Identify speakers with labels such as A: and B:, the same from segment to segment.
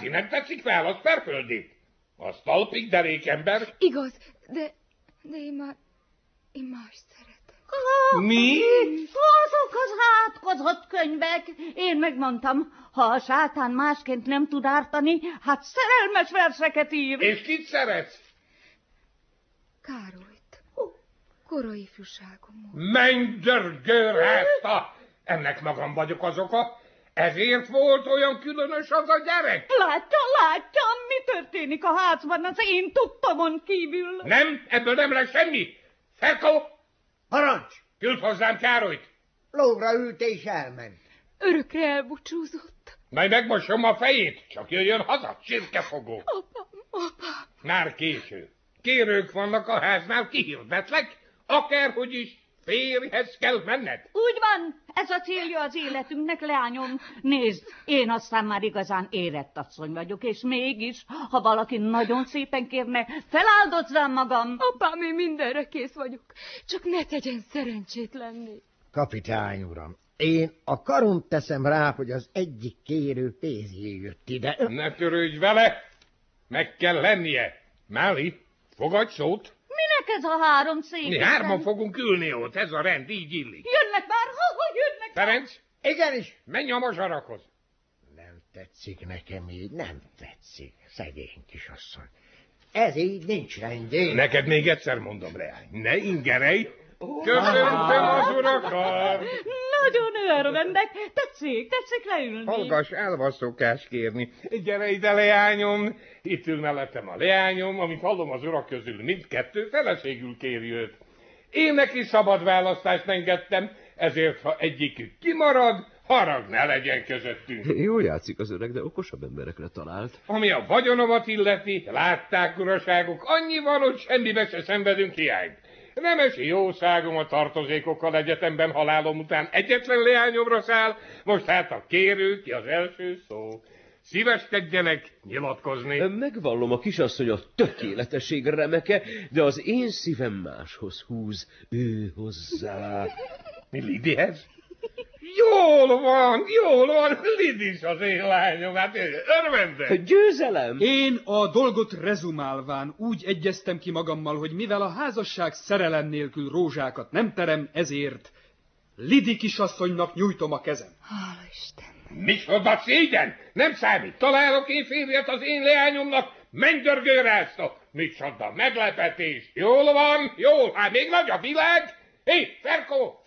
A: Bácsi, nem tetszik válasz Perföldét? Az talpig derék ember.
B: Igaz, de én más szeretek.
A: Mi?
C: Azok az átkozott könyvek. Én megmondtam, ha a sátán másként nem tud ártani, hát szerelmes verseket ír.
A: És kit szeretsz?
B: Károlyt. Korai ifjúságom.
A: Mennydörgőrázta! Ennek magam vagyok az oka. Ezért volt olyan különös az a gyerek?
C: Látja, mi történik a házban az én tudtamon kívül.
A: Nem, ebből nem lesz semmi. Ferkó!
D: Parancs!
A: Küld hozzám Károlyt!
D: Lógra ült és elment.
B: Örökre elbúcsúzott.
A: Majd megmosom a fejét, csak jöjjön haza, csirkefogó.
B: Apám.
A: Már késő. Kérők vannak a háznál, kihirdetlek, akárhogy is férjhez kell menned.
C: Úgy van, ez a célja az életünknek, leányom. Nézd, én aztán már igazán érett asszony vagyok, és mégis, ha valaki nagyon szépen kérne, feláldoznám magam.
B: Apám, én mindenre kész vagyok. Csak ne tegyen szerencsétlenné.
D: Kapitány uram, én a karont teszem rá, hogy az egyik kérő pénzé jött ide.
A: Ne törődj vele, meg kell lennie. Máli, fogadj szót.
C: Minek ez a három szék?
A: Mi hárman fogunk ülni ott, ez a rend, így illik.
C: Jönnek már, jönnek.
A: Ferenc,
D: Igenis.
A: menj a mazsarakhoz.
D: Nem tetszik nekem így, nem tetszik, szegény kisasszony. Ez így nincs rendjén.
A: Neked még egyszer mondom, leány, ne ingerej. Köszöntöm az urakat.
C: Nagyon örvendek. Tetszik leülni.
A: Hallgass, el van szokás kérni. Gyere ide, leányom. Itt ül mellettem a leányom, amit hallom az urak közül mindkettő feleségül kéri őt. Én neki szabad választást engedtem, ezért ha egyikük kimarad, harag ne legyen közöttünk.
E: Jól játszik az öreg, de okosabb emberekre talált.
A: Ami a vagyonomat illeti, látták, uraságok, annyi van, hogy semmibe se szenvedünk hiányt. Nemesi jószágom a tartozékokkal egyetemben halálom után egyetlen leányomra száll, most hát a kérő, ki az első szó. Szíveskedjenek nyilatkozni.
E: Megvallom, a kisasszony a tökéletesség remeke, de az én szívem máshoz húz, ő hozzá.
A: Mi Lidihez? Jól van, Lidis az én lányom, hát örvendek.
E: Győzelem!
F: Én a dolgot rezumálván úgy egyeztem ki magammal, hogy mivel a házasság szerelem nélkül rózsákat nem terem, ezért Lidi kisasszonynak nyújtom a kezem.
B: Hála Isten.
A: Micsoda szégyen? Nem számít. Találok én férjet az én leányomnak? Mennydörgőrázta. Micsoda meglepetés. Jól van, jól. Hát még nagy a világ. Hé, Ferkó!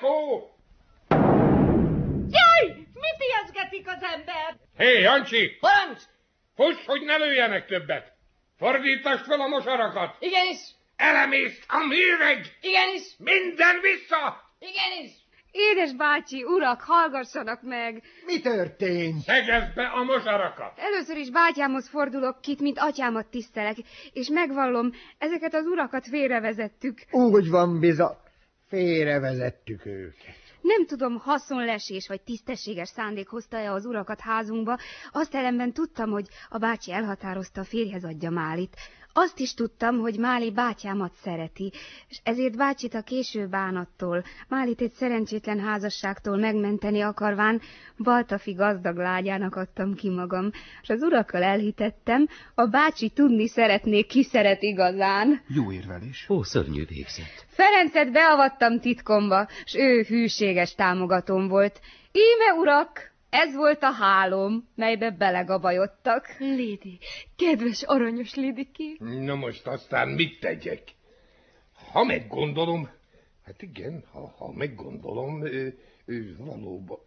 C: Jaj, mit ijeszgetik az ember?
A: Hé, Jancsi!
G: Parancs!
A: Fuss, hogy ne lőjenek többet. Fordítasd fel a mosarakat.
G: Igenis!
A: Elemészt a műveg.
G: Igenis!
A: Minden vissza.
G: Igenis!
B: Édes bácsi, urak, hallgassanak meg!
D: Mi történt?
A: Szegezd be a mosarakat.
B: Először is bátyámhoz fordulok, kit, mint atyámat tisztelek, és megvallom, ezeket az urakat félrevezettük.
D: Úgy van bizony, félrevezettük őket.
B: Nem tudom, haszonlesés vagy tisztességes szándék hozta-e az urakat házunkba, azt ellenben tudtam, hogy a bácsi elhatározta, a férjhez adja Málit. Azt is tudtam, hogy Máli bátyámat szereti, és ezért bácsit a késő bánattól, Málit egy szerencsétlen házasságtól megmenteni akarván, Baltafi gazdag lágyának adtam ki magam, és az urakkal elhitettem, a bácsi tudni szeretné, ki szeret igazán.
F: Jó érvelés.
E: Ó, szörnyű végzet.
B: Ferencet beavattam titkomba, s ő hűséges támogatóm volt. Íme, urak, ez volt a hálóm, melybe belegabajodtak.
H: Lidi, kedves aranyos Lidiki.
A: Na most aztán mit tegyek? Ha meggondolom, hát igen, ha meggondolom, valóban.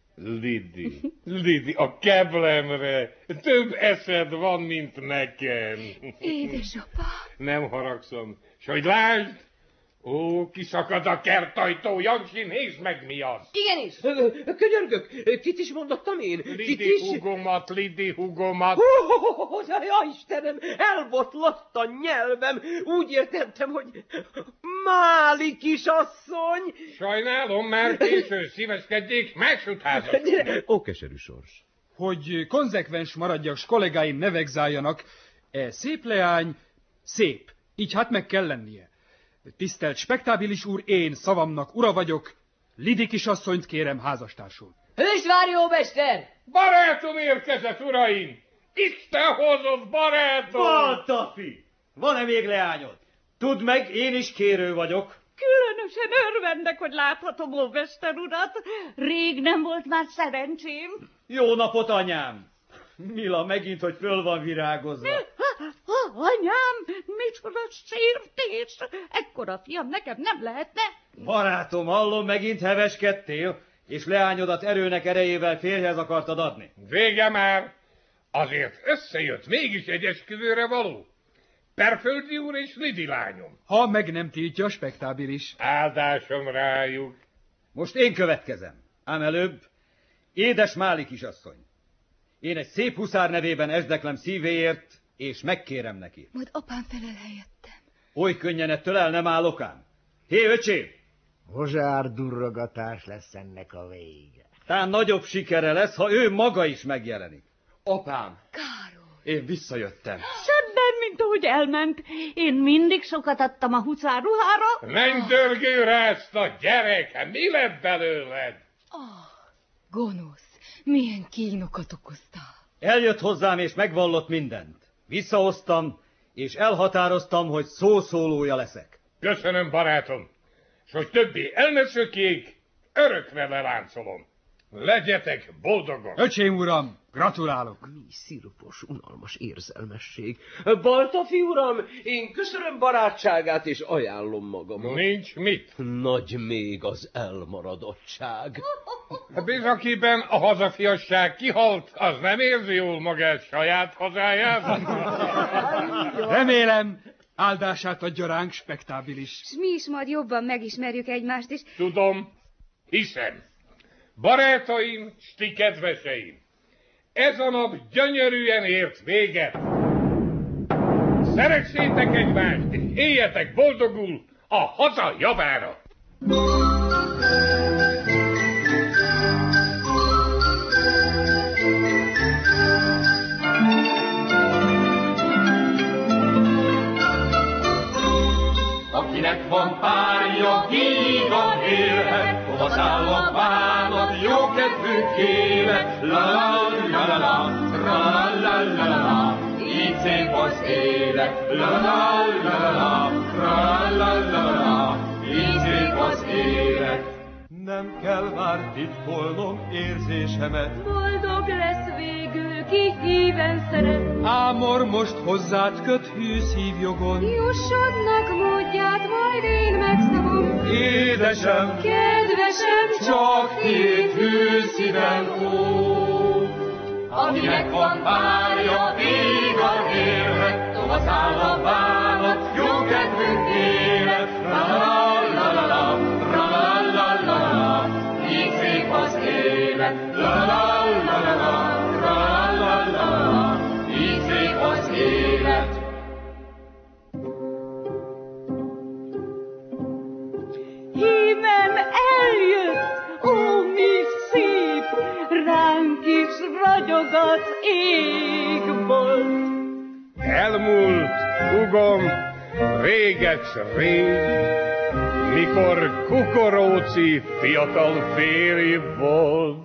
A: Lidi, a keblemre több eszed van, mint nekem.
H: Édesapa.
A: Nem haragszom. S hogy lásd, ó, kiszakad a kertajtó, Jancsi, nézd meg, mi az.
G: Igenis!
E: Könyörgök, kit is mondottam én?
A: Lidi hugomat.
E: Ja, Istenem, elbotlott a nyelvem. Úgy értettem, hogy Máli kisasszony.
A: Sajnálom, már késő, szíveskedjék, megsutázok.
E: Ó, keserű sors.
F: Hogy konzekvens maradjak, s kollégáim ne vegzáljanak, szép leány, szép, így hát meg kell lennie. Tisztelt spektábilis úr, én szavamnak ura vagyok, Lidi kisasszonyt kérem házastársul.
G: Hőstvárjó mester!
A: Barátom érkezett, uraim! Isten hozott, barátom!
G: Baltafi! Van-e még leányod? Tudd meg, én is kérő vagyok.
C: Különösen örvendek, hogy láthatom óvester urat. Rég nem volt már szerencsém.
G: Jó napot, anyám! Mila, megint, hogy föl van virágozva.
C: Anyám, micsoda sértés! Ekkora fiam nekem nem lehetne.
G: Barátom, hallom, megint heveskedtél, és leányodat erőnek erejével férjhez akartad adni.
A: Vége már! Azért összejött mégis egy esküvőre való. Perföldi úr és Lidi lányom.
F: Ha meg nem tiltja a spektábilis.
A: Áldásom rájuk.
G: Most én következem. Ám előbb, édes Máli kisasszony. Én egy szép huszár nevében esdeklem szívéért, és megkérem neki.
H: Majd apám felel helyettem.
G: Oly könnyen ettől el nem állok ám. Hé, öcsém!
D: Hozsár durrogatás lesz ennek a vége.
G: Tán nagyobb sikere lesz, ha ő maga is megjelenik.
E: Apám,
H: Károly!
E: én visszajöttem.
C: Sebben, mint ahogy elment. Én mindig sokat adtam a huszár ruhára.
A: Menj dörgőre ezt a gyerek, mi lett belőled?
H: Gonosz, milyen kínokat okoztál.
G: Eljött hozzám, és megvallott mindent. Visszahoztam, és elhatároztam, hogy szószólója leszek.
A: Köszönöm, barátom, s hogy többé el ne szökjék, örökre leláncolom. Legyetek boldogok!
F: Öcsém uram, gratulálok!
E: Mi szirupos, unalmas érzelmesség. Baltafi uram, én köszönöm barátságát, és ajánlom magamat.
A: Nincs mit.
E: Nagy még az elmaradottság.
A: Bizakiben a hazafiasság kihalt, az nem érzi jól magát saját hazájában?
F: Remélem, áldását adja ránk spektábilis.
B: S mi is majd jobban megismerjük egymást, és
A: Tudom, hiszem. Barátaim, s ti kedveseim, ez a nap gyönyörűen ért véget. Szeressétek egymást, és éljetek boldogul a haza javára.
I: Akinek van párja, hívan élhet, hova száll a bánat, jó kedvünk élet. La la la la la, la la la la, így szép az élet. La la la la la, la la la, így szép az élet. Nem kell már titkolnom érzésemet,
H: Boldog lesz végül, ki híven szeret.
F: Ámor most hozzád köt hű szívjogon.
H: Jussodnak módját, majd én megszabom.
I: édesem,
H: Kedvesem,
I: csak két hű szívem ó. Akinek van párja, vígan élhet, tova száll a bánat, jó kedvünk élet. La la la la la, la la la la, így szép az élet. La la la la la, la la la, így szép az élet.
C: Hímen eljött, ó, mi szép, ránk is ragyog az égbolt.
A: Elmúlt, hugom, réges-rég, mikor Kukoróci fiatal férj volt.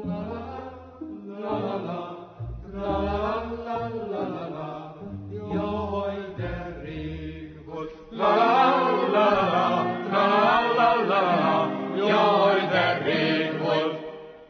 I: Jaj, de rég volt. La la la la, la la la, jaj, de rég volt.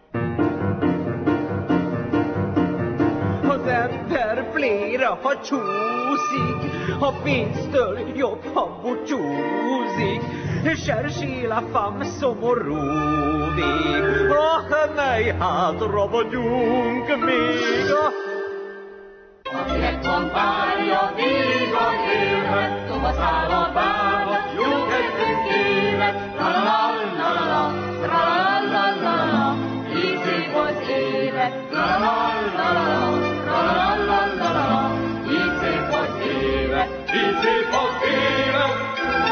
J: Az ember pléra, ha csúszik, a pénztől jobb, ha búcsúzik. Cherchez la femme szomorúdik, mely hátra vagyunk még.
I: Akinek van párja, vígan élhet, tova száll a bánat, jó kedvünk élet. La la la la la, la la la, így szép az élet. La la la la la, la la la, így szép az élet, így szép az élet.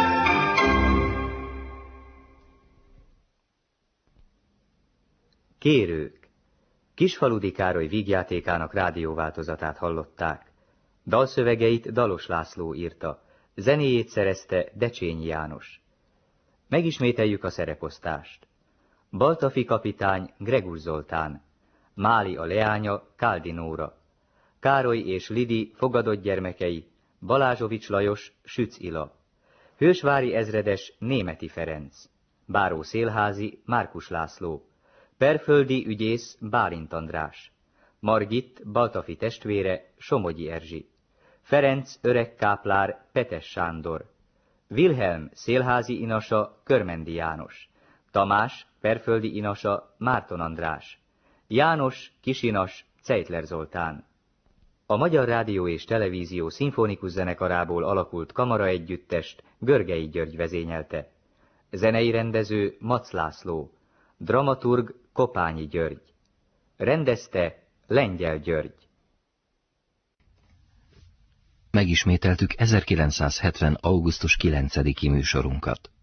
K: Kérők, Kisfaludy Károly vígjátékának rádióváltozatát hallották. Dalszövegeit Dalos László írta, zenéjét szerezte Decsényi János. Megismételjük a szereposztást. Baltafi kapitány Gregúr Zoltán, Máli a leánya Káldi Nóra, Károly és Lidi fogadott gyermekei, Balázsovics Lajos, Sütz Ila, Hősvári ezredes, Németi Ferenc, Báró Szélházi, Márkus László, Perföldi ügyész, Bálint András, Margit, Baltafi testvére, Somogyi Erzsi, Ferenc öreg káplár, Petes Sándor, Wilhelm szélházi inasa, Körmendi János, Tamás perföldi inasa, Márton András, János kisinas, Ceitler Zoltán. A Magyar Rádió és Televízió szimfonikus zenekarából alakult kamaraegyüttest Görgei György vezényelte. Zenei rendező Mac László, dramaturg Kopányi György. Rendezte Lengyel György.
L: Megismételtük 1970. augusztus 9-i műsorunkat.